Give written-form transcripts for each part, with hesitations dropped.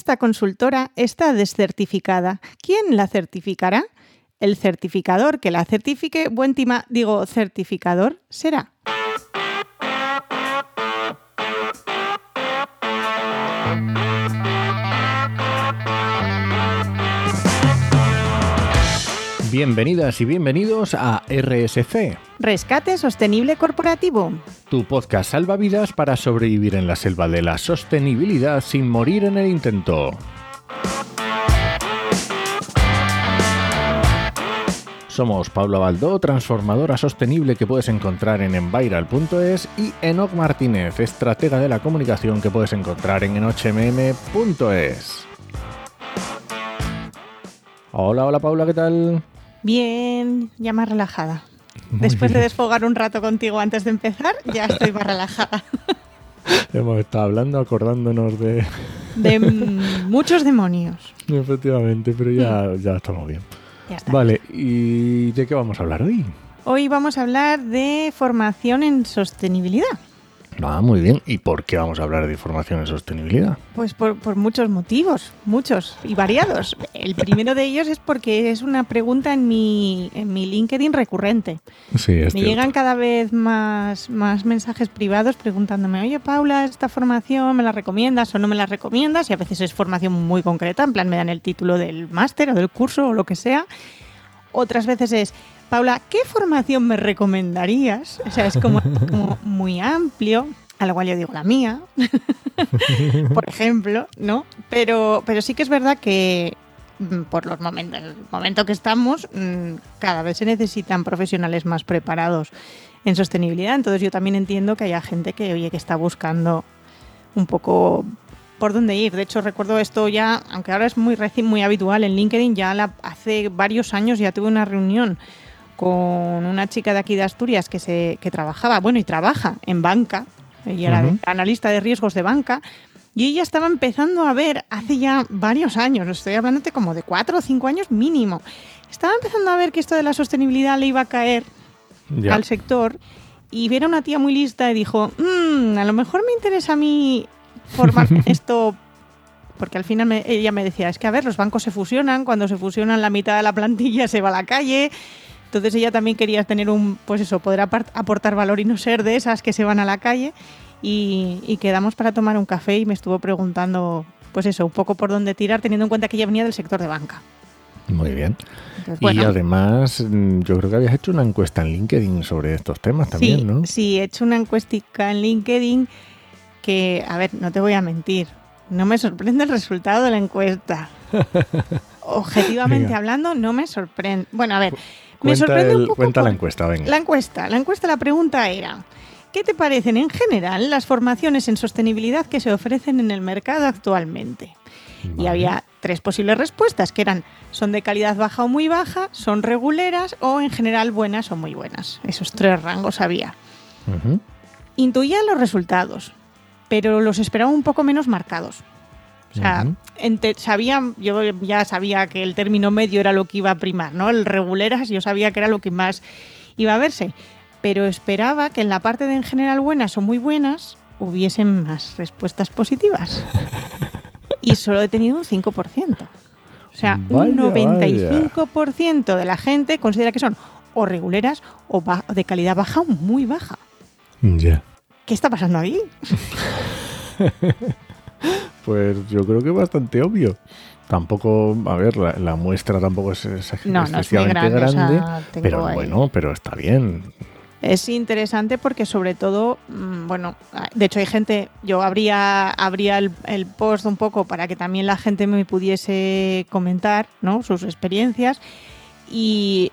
esta consultora está descertificada. ¿Quién la certificará? El certificador que la certifique, certificador será. Bienvenidas y bienvenidos a RSC. Rescate Sostenible Corporativo. Tu podcast salvavidas para sobrevivir en la selva de la sostenibilidad sin morir en el intento. Somos Paula Baldó, transformadora sostenible que puedes encontrar en enviral.es, y Enoc Martínez, estratega de la comunicación que puedes encontrar en enochmm.es. Hola Paula, ¿qué tal? Bien, ya más relajada. Después de desfogar un rato contigo antes de empezar, ya estoy más relajada. Hemos estado hablando, acordándonos de muchos demonios. Efectivamente, pero ya estamos bien. Ya está. Vale, ¿y de qué vamos a hablar hoy? Hoy vamos a hablar de formación en sostenibilidad. Muy bien. ¿Y por qué vamos a hablar de formación en sostenibilidad? Pues por muchos motivos, muchos y variados. El primero de ellos es porque es una pregunta en mi LinkedIn recurrente. Sí, es Me cierto. llegan cada vez más mensajes privados preguntándome: oye, Paula, esta formación ¿me la recomiendas o no me la recomiendas? Y a veces es formación muy concreta, en plan me dan el título del máster o del curso o lo que sea. Otras veces es: Paula, ¿qué formación me recomendarías? O sea, es como muy amplio, a lo cual yo digo la mía, por ejemplo, ¿no? Pero sí que es verdad que por el momento que estamos, cada vez se necesitan profesionales más preparados en sostenibilidad. Entonces yo también entiendo que haya gente que está buscando un poco por dónde ir. De hecho, recuerdo esto ya, aunque ahora es muy habitual en LinkedIn, hace varios años ya tuve una reunión con una chica de aquí de Asturias que trabajaba, y trabaja en banca. Ella era analista de riesgos de banca, y ella estaba empezando a ver hace ya varios años, estoy hablándote como de 4 o 5 años mínimo, estaba empezando a ver que esto de la sostenibilidad le iba a caer al sector, y era una tía muy lista y dijo: a lo mejor me interesa a mí formarme en esto, porque al final ella me decía: es que a ver, los bancos se fusionan, cuando se fusionan la mitad de la plantilla se va a la calle. Entonces ella también quería tener poder aportar valor y no ser de esas que se van a la calle, y quedamos para tomar un café y me estuvo preguntando un poco por dónde tirar, teniendo en cuenta que ella venía del sector de banca. Muy bien. Entonces, y además, yo creo que habías hecho una encuesta en LinkedIn sobre estos temas también, sí, ¿no? Sí, he hecho una encuestica en LinkedIn que, a ver, no te voy a mentir, no me sorprende el resultado de la encuesta. Objetivamente hablando, no me sorprende. Bueno, a ver, me sorprende un poco. Cuenta la encuesta, venga. La pregunta era: ¿qué te parecen en general las formaciones en sostenibilidad que se ofrecen en el mercado actualmente? Vale. Y había 3 posibles respuestas, que eran: son de calidad baja o muy baja, son reguleras o en general buenas o muy buenas. Esos 3 rangos había. Intuía los resultados, pero los esperaba un poco menos marcados. O sea, yo ya sabía que el término medio era lo que iba a primar, ¿no? El reguleras yo sabía que era lo que más iba a verse, pero esperaba que en la parte de en general buenas o muy buenas hubiesen más respuestas positivas. Y solo he tenido un 5%. O sea, un 95% de la gente considera que son o reguleras o de calidad baja o muy baja. Ya. ¿Qué está pasando ahí? Pues yo creo que es bastante obvio. Tampoco, a ver, la muestra tampoco es excesivamente grande, o sea, pero está bien. Es interesante porque sobre todo, de hecho hay gente, yo abría el post un poco para que también la gente me pudiese comentar, ¿no?, sus experiencias, y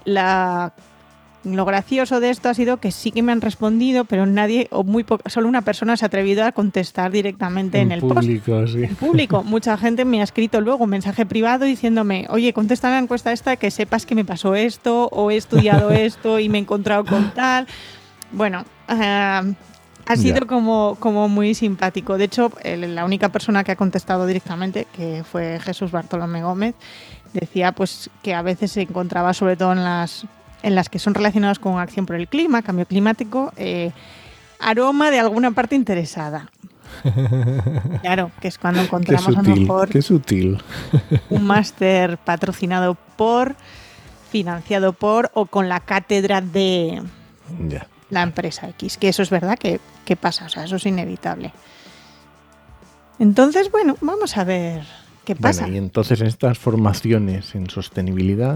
lo gracioso de esto ha sido que sí que me han respondido, pero nadie, solo una persona se ha atrevido a contestar directamente en el público, post. Sí. En público. Mucha gente me ha escrito luego un mensaje privado diciéndome: oye, contesta la encuesta esta, que sepas que me pasó esto, o he estudiado esto y me he encontrado con tal. Bueno, ha sido como muy simpático. De hecho, la única persona que ha contestado directamente, que fue Jesús Bartolomé Gómez, decía pues que a veces se encontraba, sobre todo en las que son relacionadas con acción por el clima, cambio climático, aroma de alguna parte interesada. Claro, que es cuando Qué encontramos a lo sutil, mejor qué sutil. un máster patrocinado por, financiado por o con la cátedra de Ya. la empresa X, que eso es verdad que pasa, o sea, eso es inevitable. Entonces, bueno, vamos a ver qué pasa. Bueno, y entonces en estas formaciones en sostenibilidad,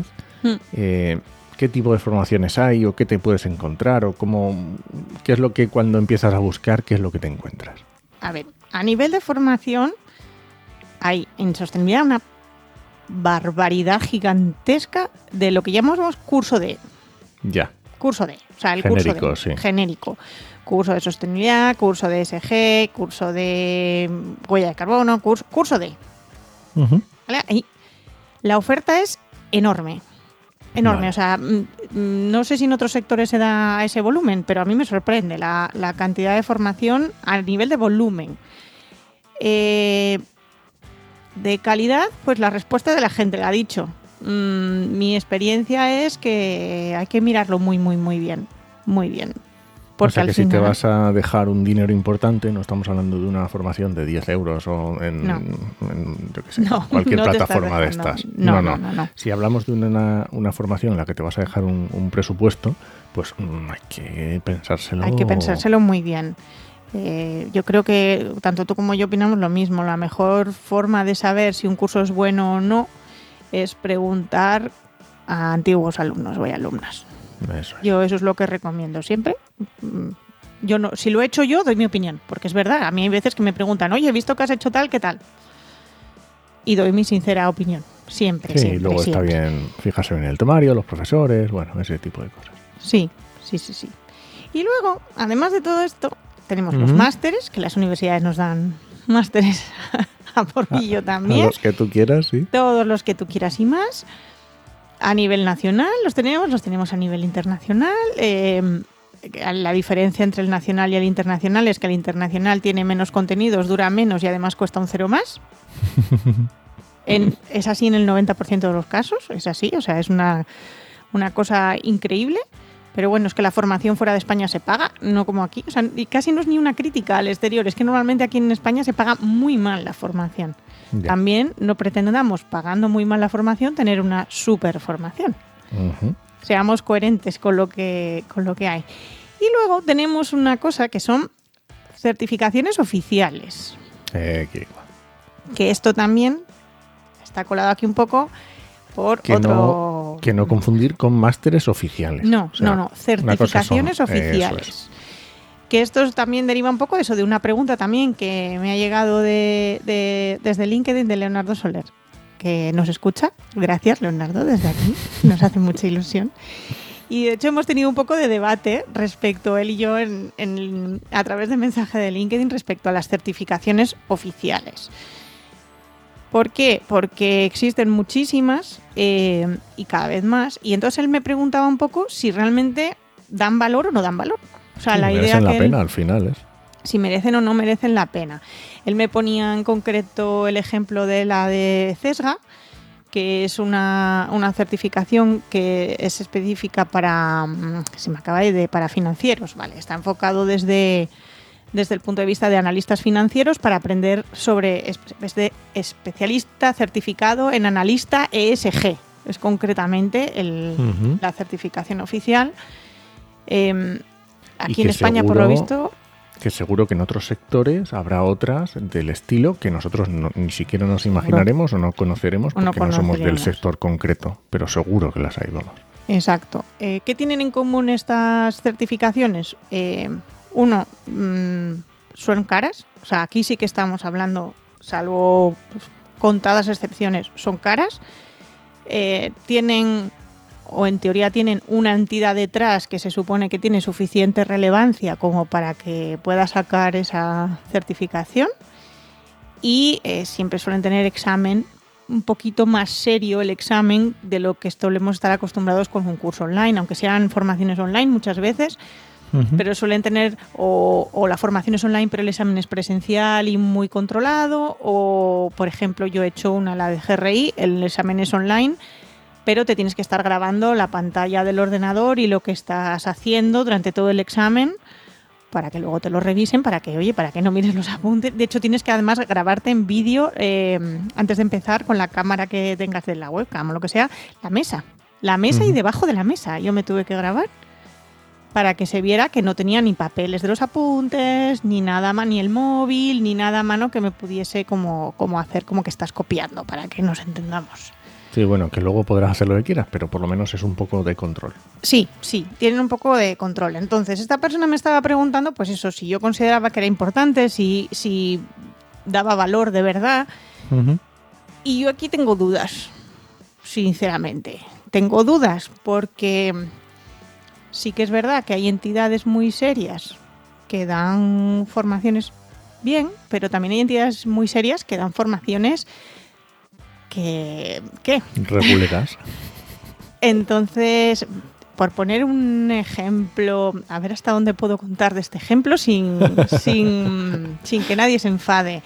¿qué tipo de formaciones hay o qué te puedes encontrar o qué es lo que cuando empiezas a buscar, qué es lo que te encuentras? A ver, a nivel de formación hay en sostenibilidad una barbaridad gigantesca de lo que llamamos curso de. Ya. Curso de, o sea, el Genérico, curso de sí. genérico. Curso de sostenibilidad, curso de ESG, curso de huella de carbono, curso de. Uh-huh. ¿Vale? Y la oferta es enorme. Enorme, Vale. o sea, no sé si en otros sectores se da ese volumen, pero a mí me sorprende la cantidad de formación a nivel de volumen. De calidad, pues la respuesta de la gente la ha dicho. Mi experiencia es que hay que mirarlo muy, muy, muy bien. Muy bien. Porque O sea al que si final, te vas a dejar un dinero importante, no estamos hablando de una formación de 10 euros o en yo qué sé, No, cualquier no te estás plataforma de dejando. estas. No. Si hablamos de una formación en la que te vas a dejar un presupuesto, pues hay que pensárselo. Hay que pensárselo muy bien. Yo creo que tanto tú como yo opinamos lo mismo. La mejor forma de saber si un curso es bueno o no es preguntar a antiguos alumnos o alumnas. Eso es. Yo eso es lo que recomiendo siempre. Yo no, si lo he hecho yo, doy mi opinión, porque es verdad. A mí hay veces que me preguntan, oye, he visto que has hecho tal, ¿qué tal? Y doy mi sincera opinión. Siempre, Sí, siempre, luego siempre. está bien fijarse en el temario, los profesores, bueno, ese tipo de cosas. Sí. Y luego, además de todo esto, tenemos los másteres, que las universidades nos dan másteres a porrillo también. A los que tú quieras, sí. Todos los que tú quieras y más. A nivel nacional los tenemos a nivel internacional. La diferencia entre el nacional y el internacional es que el internacional tiene menos contenidos, dura menos y además cuesta un cero más. Es así en el 90% de los casos, es así, o sea, es una cosa increíble. Pero bueno, es que la formación fuera de España se paga, no como aquí. O sea, y casi no es ni una crítica al exterior, es que normalmente aquí en España se paga muy mal la formación. Ya. También no pretendamos, pagando muy mal la formación, tener una super formación. Uh-huh. Seamos coherentes con lo que hay. Y luego tenemos una cosa que son certificaciones oficiales. Que esto también está colado aquí un poco por otro... Que no confundir con másteres oficiales. No, O sea, no, certificaciones oficiales. Que esto también deriva un poco de eso, de una pregunta también que me ha llegado desde LinkedIn de Leonardo Soler, que nos escucha. Gracias, Leonardo, desde aquí. Nos hace mucha ilusión. Y de hecho hemos tenido un poco de debate respecto, él y yo, a través de mensaje de LinkedIn respecto a las certificaciones oficiales. ¿Por qué? Porque existen muchísimas y cada vez más. Y entonces él me preguntaba un poco si realmente dan valor o no dan valor. O sea, sí, la idea merecen que la pena al final, ¿es? Si merecen o no merecen la pena. Él me ponía en concreto el ejemplo de la de CESGA, que es una certificación que es específica para, para financieros, ¿vale? Está enfocado desde el punto de vista de analistas financieros para aprender sobre especialista certificado en analista ESG. Es concretamente la certificación oficial. Aquí en España, por lo visto... Que seguro que en otros sectores habrá otras del estilo que nosotros ni siquiera nos imaginaremos o no conoceremos porque no somos del sector concreto, pero seguro que las hay, vamos. Exacto. ¿Qué tienen en común estas certificaciones? Uno, son caras. O sea, aquí sí que estamos hablando, salvo contadas excepciones, son caras. Tienen... o en teoría tienen una entidad detrás que se supone que tiene suficiente relevancia como para que pueda sacar esa certificación y siempre suelen tener examen un poquito más serio el examen de lo que solemos estar acostumbrados con un curso online, aunque sean formaciones online muchas veces, pero suelen tener o la formación es online pero el examen es presencial y muy controlado, o por ejemplo yo he hecho la de GRI, el examen es online pero te tienes que estar grabando la pantalla del ordenador y lo que estás haciendo durante todo el examen para que luego te lo revisen, para que no mires los apuntes. De hecho, tienes que además grabarte en vídeo antes de empezar con la cámara que tengas de la webcam o lo que sea, la mesa y debajo de la mesa. Yo me tuve que grabar para que se viera que no tenía ni papeles de los apuntes, ni nada más, ni el móvil, ni nada a mano que me pudiese como hacer como que estás copiando, para que nos entendamos. Sí, bueno, que luego podrás hacer lo que quieras, pero por lo menos es un poco de control. Sí, tienen un poco de control. Entonces, esta persona me estaba preguntando, pues eso, si yo consideraba que era importante, si daba valor de verdad. Uh-huh. Y yo aquí tengo dudas, sinceramente. Tengo dudas porque sí que es verdad que hay entidades muy serias que dan formaciones bien, pero también hay entidades muy serias que dan formaciones ¿qué? Reguleras. Entonces, por poner un ejemplo, a ver hasta dónde puedo contar de este ejemplo sin que nadie se enfade.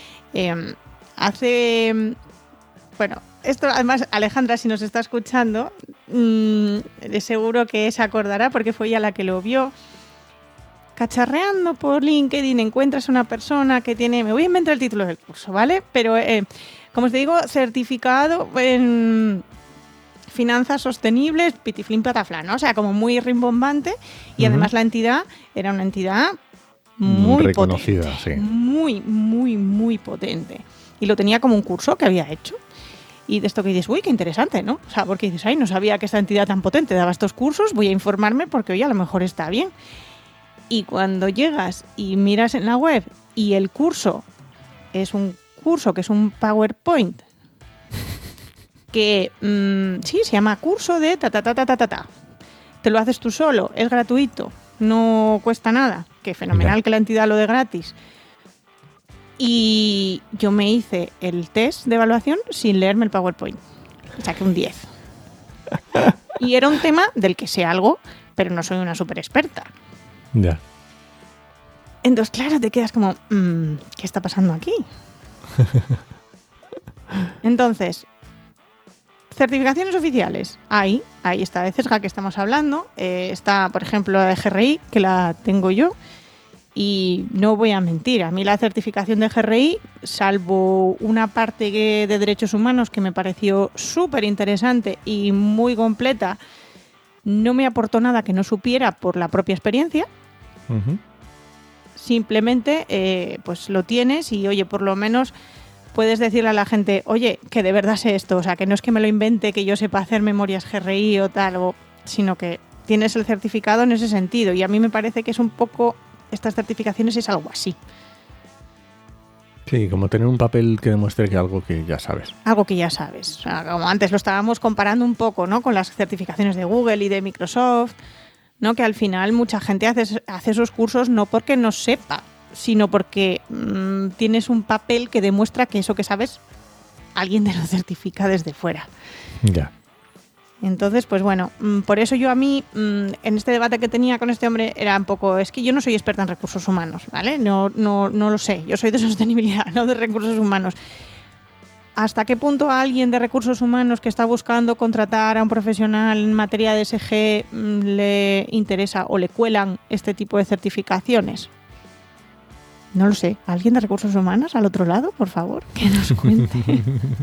Esto además, Alejandra, si nos está escuchando, seguro que se acordará porque fue ella la que lo vio. Cacharreando por LinkedIn encuentras una persona que tiene, me voy a inventar el título del curso, ¿vale? Pero, como os digo, certificado en finanzas sostenibles, pitiflín pataflán, ¿no? O sea, como muy rimbombante. Y además la entidad era una entidad muy reconocida, potente, sí. Muy, muy, muy potente. Y lo tenía como un curso que había hecho. Y de esto que dices, uy, qué interesante, ¿no? O sea, porque dices, ay, no sabía que esta entidad tan potente daba estos cursos, voy a informarme porque, oye, a lo mejor está bien. Y cuando llegas y miras en la web y el curso es un curso que es un PowerPoint que sí, se llama curso de ta. Te lo haces tú solo, es gratuito, no cuesta nada. Qué fenomenal que la entidad lo dé gratis. Y yo me hice el test de evaluación sin leerme el PowerPoint. Saqué un 10. Y era un tema del que sé algo, pero no soy una súper experta. Ya. Entonces, claro, te quedas como, ¿qué está pasando aquí? Entonces, certificaciones oficiales. Ahí está de CESGA que estamos hablando. Está, por ejemplo, la de GRI, que la tengo yo. Y no voy a mentir, a mí la certificación de GRI, salvo una parte de derechos humanos que me pareció súper interesante y muy completa, no me aportó nada que no supiera por la propia experiencia. Uh-huh. Simplemente pues lo tienes y, oye, por lo menos puedes decirle a la gente, oye, que de verdad sé esto, o sea, que no es que me lo invente, que yo sepa hacer memorias GRI o tal, sino que tienes el certificado en ese sentido. Y a mí me parece que es un poco, estas certificaciones es algo así. Sí, como tener un papel que demuestre que algo que ya sabes. Algo que ya sabes. O sea, como antes lo estábamos comparando un poco, ¿no? Con las certificaciones de Google y de Microsoft, ¿no? Que al final mucha gente hace esos cursos no porque no sepa, sino porque tienes un papel que demuestra que eso que sabes, alguien te lo certifica desde fuera. Ya. Entonces, pues bueno, por eso yo a mí, en este debate que tenía con este hombre, era un poco, es que yo no soy experta en recursos humanos, ¿vale? No lo sé, yo soy de sostenibilidad, no de recursos humanos. ¿Hasta qué punto a alguien de recursos humanos que está buscando contratar a un profesional en materia de ESG le interesa o le cuelan este tipo de certificaciones? No lo sé. ¿Alguien de recursos humanos al otro lado, por favor? Que nos cuente.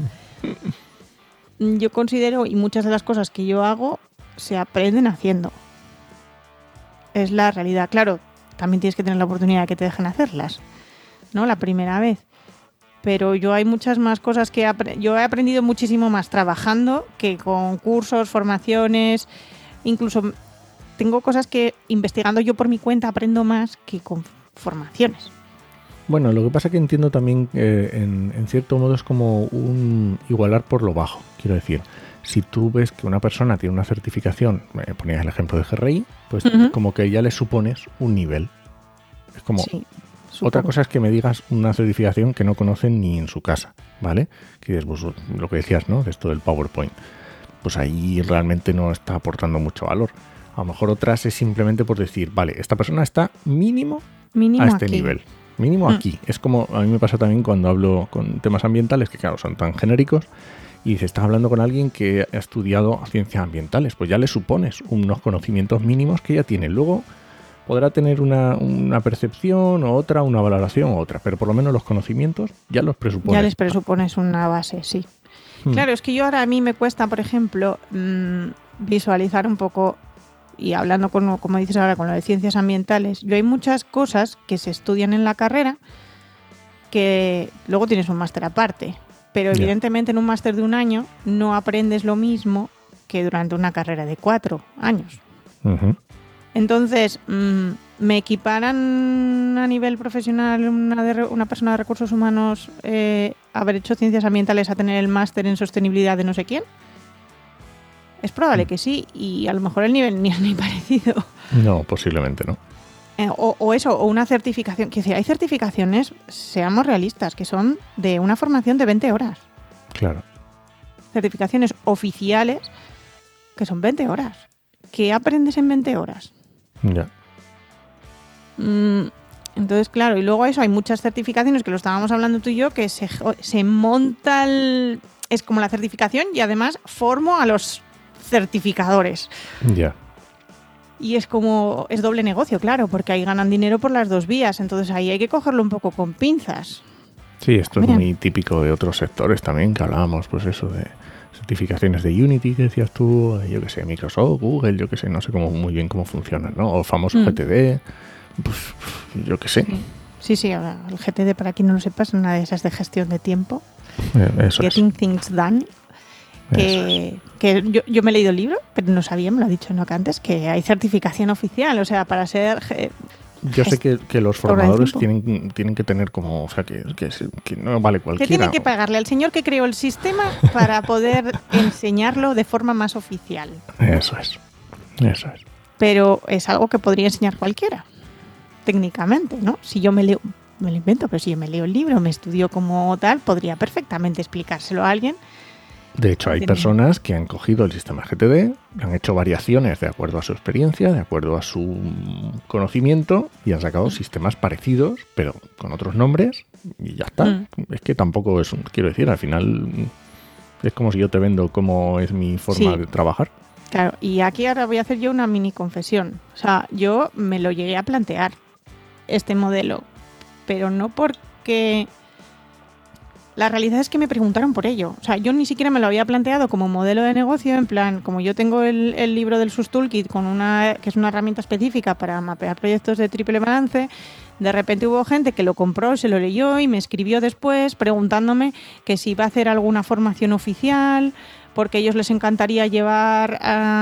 Yo considero, y muchas de las cosas que yo hago, se aprenden haciendo. Es la realidad. Claro, también tienes que tener la oportunidad de que te dejen hacerlas, ¿no? La primera vez. Pero yo hay muchas más cosas que yo he aprendido muchísimo más trabajando que con cursos, formaciones, incluso tengo cosas que investigando yo por mi cuenta aprendo más que con formaciones. Bueno, lo que pasa es que entiendo también en cierto modo es como un igualar por lo bajo. Quiero decir, si tú ves que una persona tiene una certificación, ponías el ejemplo de GRI, pues como que ya le supones un nivel. Es como... Sí. Otra cosa es que me digas una certificación que no conocen ni en su casa, ¿vale? Que es pues, lo que decías, ¿no? De esto del PowerPoint. Pues ahí realmente no está aportando mucho valor. A lo mejor otras es simplemente por decir, vale, esta persona está mínimo a este aquí. Nivel. Mínimo aquí. Es como a mí me pasa también cuando hablo con temas ambientales, que claro, son tan genéricos, y se está hablando con alguien que ha estudiado ciencias ambientales. Pues ya le supones unos conocimientos mínimos que ya tiene. Luego podrá tener una percepción o otra, una valoración o otra, pero por lo menos los conocimientos ya los presupones. Ya les presupones una base, sí. Claro, es que yo ahora a mí me cuesta, por ejemplo, visualizar un poco, y hablando como dices ahora, con lo de ciencias ambientales, yo hay muchas cosas que se estudian en la carrera que luego tienes un máster aparte, pero evidentemente en un máster de 1 año no aprendes lo mismo que durante una carrera de 4 años. Uh-huh. Entonces, ¿me equiparan a nivel profesional una persona de recursos humanos haber hecho ciencias ambientales a tener el máster en sostenibilidad de no sé quién? Es probable que sí, y a lo mejor el nivel ni es ni parecido. No, posiblemente no. O una certificación. Quiero decir, hay certificaciones, seamos realistas, que son de una formación de 20 horas. Claro. Certificaciones oficiales que son 20 horas. ¿Qué aprendes en 20 horas? Ya. Entonces, claro, y luego eso, hay muchas certificaciones que lo estábamos hablando tú y yo, que se monta es como la certificación y además formo a los certificadores. Ya. Y es doble negocio, claro, porque ahí ganan dinero por las dos vías, entonces ahí hay que cogerlo un poco con pinzas. Sí, esto es muy típico de otros sectores también, que hablábamos, pues eso, de certificaciones de Unity, que decías tú, yo que sé, Microsoft, Google, yo que sé, no sé muy bien cómo funcionan, ¿no? O el famoso GTD, pues yo que sé. Sí, ahora, el GTD, para quien no lo sepa, es una de esas de gestión de tiempo. Eso Getting es. Things Done. Que yo me he leído el libro, pero no sabía, me lo ha dicho Enoch antes, que hay certificación oficial, o sea, para ser... Yo sé que los formadores tienen que tener como, o sea, que no vale cualquiera. Que tienen que pagarle al señor que creó el sistema para poder enseñarlo de forma más oficial. Eso es. Pero es algo que podría enseñar cualquiera, técnicamente, ¿no? Si yo me lo invento, pero si yo me leo el libro, me estudio como tal, podría perfectamente explicárselo a alguien. De hecho, hay personas que han cogido el sistema GTD, han hecho variaciones de acuerdo a su experiencia, de acuerdo a su conocimiento, y han sacado sistemas parecidos, pero con otros nombres, y ya está. Es que tampoco es, quiero decir, al final es como si yo te vendo cómo es mi forma de trabajar. Claro, y aquí ahora voy a hacer yo una mini confesión. O sea, yo me lo llegué a plantear, este modelo, pero no porque... La realidad es que me preguntaron por ello. O sea, yo ni siquiera me lo había planteado como modelo de negocio, en plan, como yo tengo el libro del SUS Toolkit, que es una herramienta específica para mapear proyectos de triple balance, de repente hubo gente que lo compró, se lo leyó y me escribió después preguntándome que si iba a hacer alguna formación oficial, porque a ellos les encantaría llevar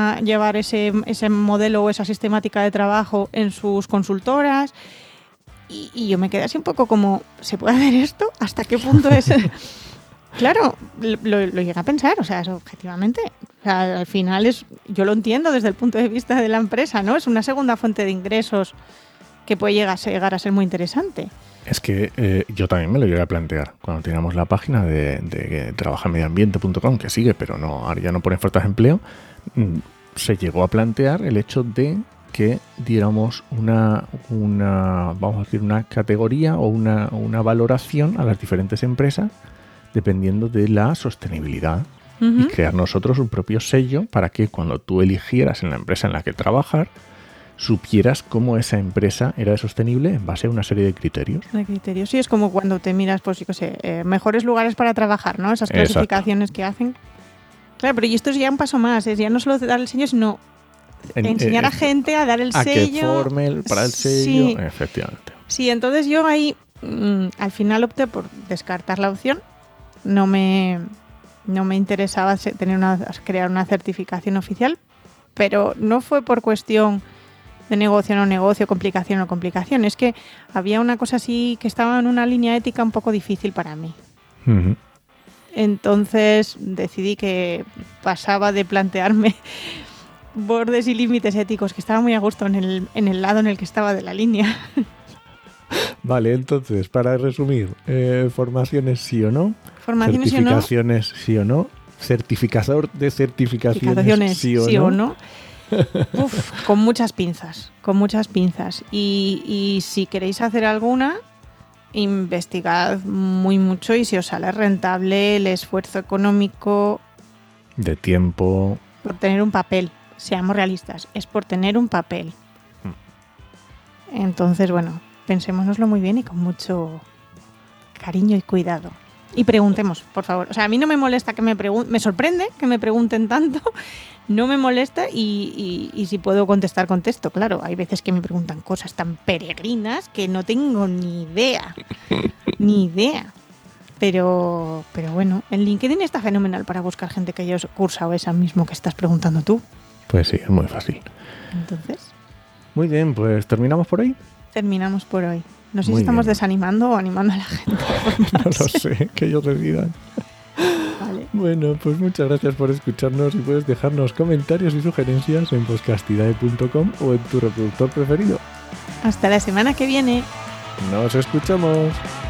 ese modelo o esa sistemática de trabajo en sus consultoras. Y yo me quedé así un poco como, ¿se puede hacer esto? ¿Hasta qué punto es? Claro, lo llegué a pensar, o sea, objetivamente. O sea, al final yo lo entiendo desde el punto de vista de la empresa, ¿no? Es una segunda fuente de ingresos que puede llegar a ser muy interesante. Es que yo también me lo llegué a plantear cuando teníamos la página de trabajarmedioambiente.com, que sigue, pero no, ahora ya no pone ofertas de empleo. Se llegó a plantear el hecho de que diéramos vamos a decir, una categoría o una valoración a las diferentes empresas dependiendo de la sostenibilidad y crear nosotros un propio sello para que cuando tú eligieras en la empresa en la que trabajar supieras cómo esa empresa era sostenible en base a una serie de criterios. Sí, es como cuando te miras, pues yo qué sé, mejores lugares para trabajar, ¿no? Esas clasificaciones que hacen. Claro, pero y esto es ya un paso más, es ya no solo dar el sello, sino enseñar a gente a dar el sello. A que forme para el sello, sí. Efectivamente. Sí, entonces yo ahí al final opté por descartar la opción. No me interesaba crear una certificación oficial, pero no fue por cuestión de negocio no negocio, complicación no complicación. Es que había una cosa así que estaba en una línea ética un poco difícil para mí. Uh-huh. Entonces decidí que pasaba de plantearme bordes y límites éticos, que estaba muy a gusto en el lado en el que estaba de la línea. Vale, entonces, para resumir, formaciones sí o no, certificaciones sí o no, certificador de certificaciones sí o no. Uf, con muchas pinzas. Y si queréis hacer alguna, investigad muy mucho y si os sale rentable el esfuerzo económico de tiempo por tener un papel. Seamos realistas, es por tener un papel. Entonces, bueno, pensémonoslo muy bien y con mucho cariño y cuidado. Y preguntemos, por favor. O sea, a mí no me molesta que me pregunten, me sorprende que me pregunten tanto, no me molesta y si puedo contestar, contesto. Claro, hay veces que me preguntan cosas tan peregrinas que no tengo ni idea. Ni idea. Pero bueno, el LinkedIn está fenomenal para buscar gente que haya cursado esa mismo que estás preguntando tú. Pues sí, es muy fácil. Entonces, Muy bien, pues terminamos por ahí. terminamos por hoy. No sé Muy si estamos bien. desanimando o animando a la gente. No lo sé, que ellos decidan. Vale. Bueno, pues muchas gracias por escucharnos y puedes dejarnos comentarios y sugerencias en podcastidae.com o en tu reproductor preferido. Hasta la semana que viene. Nos escuchamos.